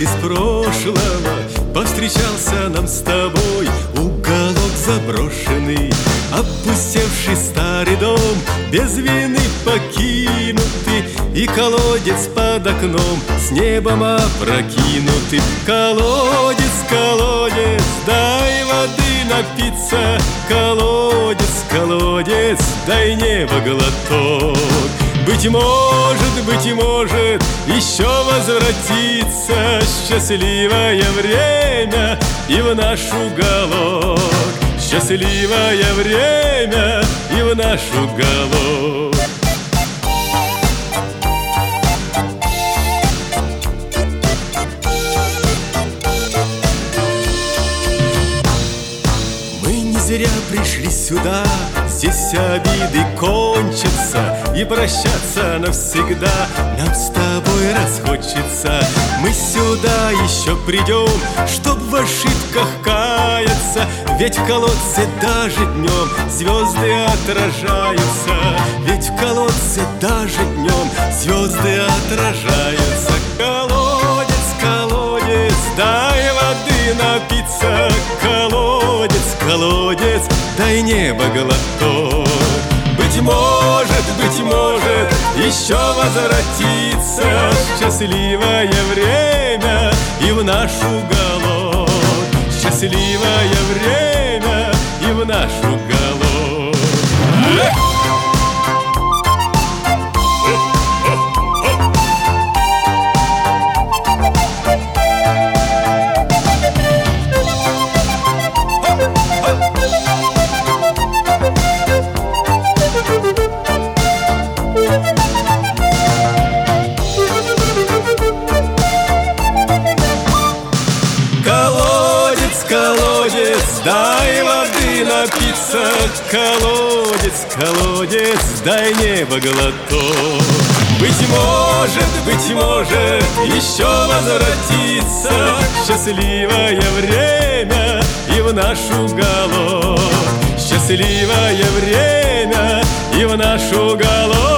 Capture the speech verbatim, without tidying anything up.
из прошлого повстречался нам с тобой уголок заброшенный, опустевший старый дом, без вины покинутый, и колодец под окном с небом опрокинутый. Колодец, колодец, дай воды напиться, колодец, колодец, дай небо глоток. Быть может, быть может, еще возвратится счастливое время и в наш уголок. Счастливое время и в наш уголок. Мы не зря пришли сюда, здесь обиды кончатся, и прощаться навсегда нам с тобой расхочется. Мы сюда еще придем, чтоб в ошибках каяться, ведь в колодце даже днем звезды отражаются. Ведь в колодце даже днем звезды отражаются. Колодец, колодец, дай воды напиться, колодец, колодец, дай небо глоток. Быть может, быть может, еще возвратится счастливое время и в наш уголок. Счастливое время и в наш уголок. Колодец, дай воды напиться, колодец, колодец, дай небо глоток. Быть может, быть может, еще возвратится счастливое время и в наш уголок. Счастливое время и в наш уголок.